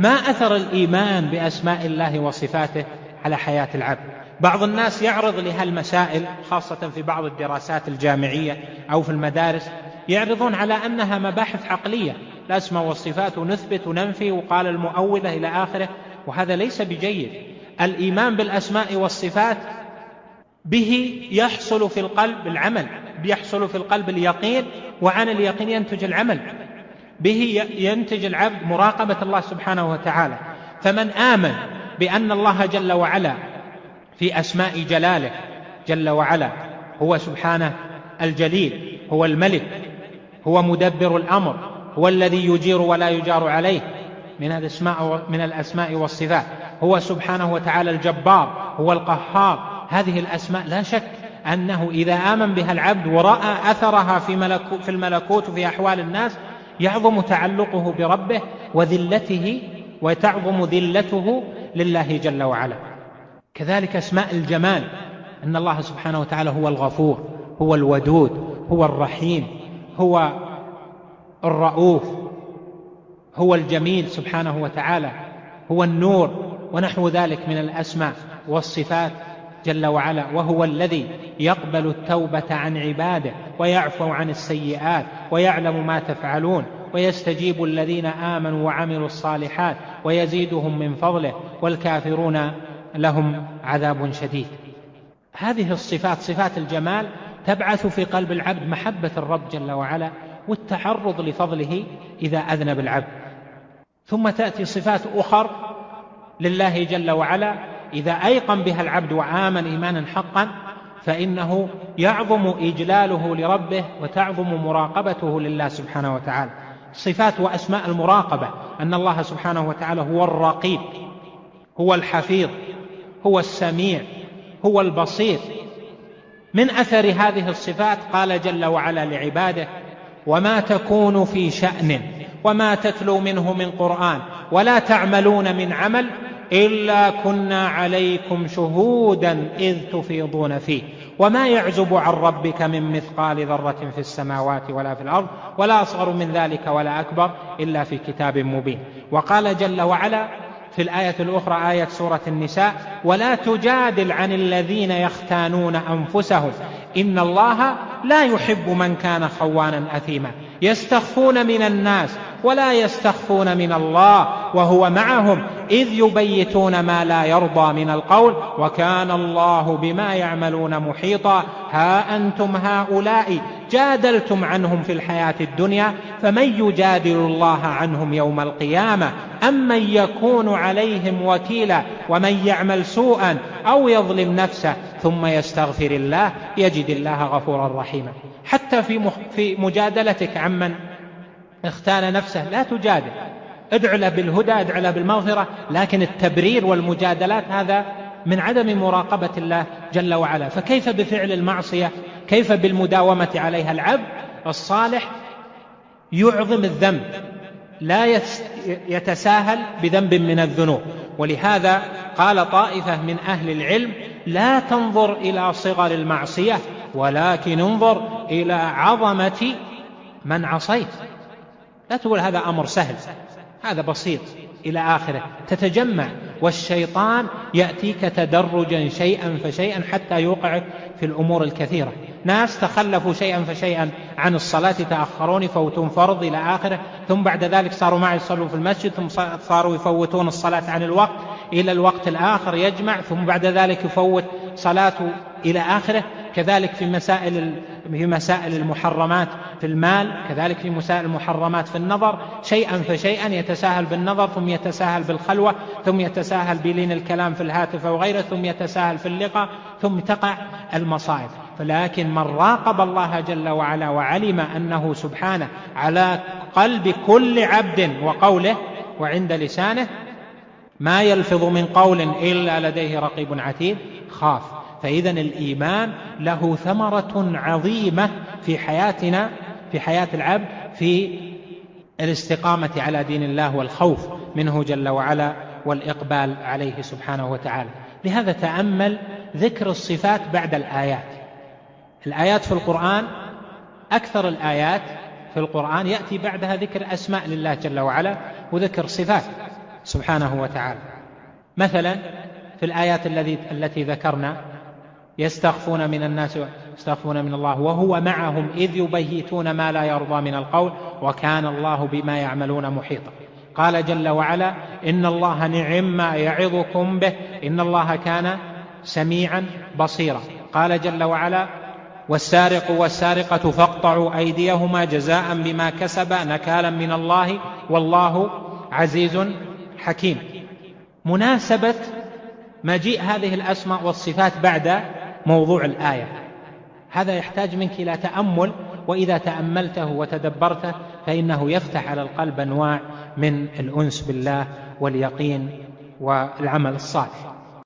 ما أثر الإيمان بأسماء الله وصفاته على حياة العبد؟ بعض الناس يعرض لهالمسائل خاصة في بعض الدراسات الجامعية أو في المدارس، يعرضون على أنها مباحث عقلية، الأسماء والصفات ونثبت وننفي وقال المؤولة إلى آخره، وهذا ليس بجيد. الإيمان بالأسماء والصفات به يحصل في القلب العمل، يحصل في القلب اليقين، وعن اليقين ينتج العمل، به ينتج العبد مراقبة الله سبحانه وتعالى. فمن آمن بأن الله جل وعلا في أسماء جلاله جل وعلا هو سبحانه الجليل، هو الملك، هو مدبر الأمر، هو الذي يجير ولا يجار عليه من الأسماء والصفات، هو سبحانه وتعالى الجبار، هو القهار، هذه الأسماء لا شك أنه إذا آمن بها العبد ورأى أثرها في الملكوت وفي أحوال الناس يعظم تعلقه بربه وذلته، وتعظم ذلته لله جل وعلا. كذلك أسماء الجمال، أن الله سبحانه وتعالى هو الغفور، هو الودود، هو الرحيم، هو الرؤوف، هو الجميل سبحانه وتعالى، هو النور، ونحو ذلك من الأسماء والصفات جل وعلا. وهو الذي يقبل التوبة عن عباده ويعفو عن السيئات ويعلم ما تفعلون ويستجيب الذين آمنوا وعملوا الصالحات ويزيدهم من فضله والكافرون لهم عذاب شديد. هذه الصفات، صفات الجمال، تبعث في قلب العبد محبة الرب جل وعلا والتعرض لفضله إذا أذنب العبد. ثم تأتي صفات أخر لله جل وعلا إذا أيقن بها العبد وآمن إيمانا حقا فإنه يعظم إجلاله لربه وتعظم مراقبته لله سبحانه وتعالى. صفات وأسماء المراقبة، أن الله سبحانه وتعالى هو الرقيب، هو الحفيظ، هو السميع، هو البصير. من أثر هذه الصفات قال جل وعلا لعباده: وما تكون في شأن وما تتلو منه من قرآن ولا تعملون من عمل إلا كنا عليكم شهودا إذ تفيضون فيه وما يعزب عن ربك من مثقال ذرة في السماوات ولا في الأرض ولا أصغر من ذلك ولا أكبر إلا في كتاب مبين. وقال جل وعلا في الآية الأخرى، آية سورة النساء: ولا تجادل عن الذين يختانون أنفسهم إن الله لا يحب من كان خوانا أثيما يستخفون من الناس ولا يستخفون من الله وهو معهم إذ يبيتون ما لا يرضى من القول وكان الله بما يعملون محيطا ها أنتم هؤلاء جادلتم عنهم في الحياة الدنيا فمن يجادل الله عنهم يوم القيامة أم من يكون عليهم وكيلا ومن يعمل سوءا أو يظلم نفسه ثم يستغفر الله يجد الله غفورا رحيما. حتى في مجادلتك عمن اختان نفسه لا تجادل، ادع له بالهدى، ادع له بالمغفرة، لكن التبرير والمجادلات هذا من عدم مراقبة الله جل وعلا. فكيف بفعل المعصية؟ كيف بالمداومة عليها؟ العبد الصالح يعظم الذنب، لا يتساهل بذنب من الذنوب. ولهذا قال طائفة من أهل العلم: لا تنظر إلى صغر المعصية ولكن انظر إلى عظمة من عصيت. لا تقول هذا أمر سهل، هذا بسيط إلى آخره، تتجمع، والشيطان يأتيك تدرجا شيئا فشيئا حتى يوقعك في الأمور الكثيرة. ناس تخلفوا شيئا فشيئا عن الصلاة، تأخرون يفوتون فرض إلى آخره، ثم بعد ذلك صاروا معي يصلوا في المسجد، ثم صاروا يفوتون الصلاة عن الوقت إلى الوقت الآخر يجمع، ثم بعد ذلك يفوت صلاته إلى آخره. كذلك في مسائل المحرمات في المال، كذلك في مسائل المحرمات في النظر، شيئا فشيئا يتساهل بالنظر، ثم يتساهل بالخلوة، ثم يتساهل بلين الكلام في الهاتف أو غيره، ثم يتساهل في اللقاء، ثم تقع المصائب. فلكن من راقب الله جل وعلا وعلم أنه سبحانه على قلب كل عبد وقوله وعند لسانه، ما يلفظ من قول إلا لديه رقيب عتيد، خاف. فإذن الإيمان له ثمرة عظيمة في حياتنا، في حياة العبد، في الاستقامة على دين الله والخوف منه جل وعلا والإقبال عليه سبحانه وتعالى. لهذا تأمل ذكر الصفات بعد الآيات. الآيات في القرآن، أكثر الآيات في القرآن يأتي بعدها ذكر أسماء لله جل وعلا وذكر صفات. سبحانه وتعالى. مثلا في الآيات التي ذكرنا: يستخفون من الناس يستخفون من الله وهو معهم إذ يبيتون ما لا يرضى من القول وكان الله بما يعملون محيطا. قال جل وعلا: إن الله نعم ما يعظكم به إن الله كان سميعا بصيرا. قال جل وعلا: والسارق والسارقة فاقطعوا أيديهما جزاء بما كسبا نكالا من الله والله عزيز حكيم. مناسبة مجيء هذه الأسماء والصفات بعد موضوع الآية هذا يحتاج منك إلى تأمل، وإذا تأملته وتدبرته فإنه يفتح على القلب أنواع من الأنس بالله واليقين والعمل الصالح.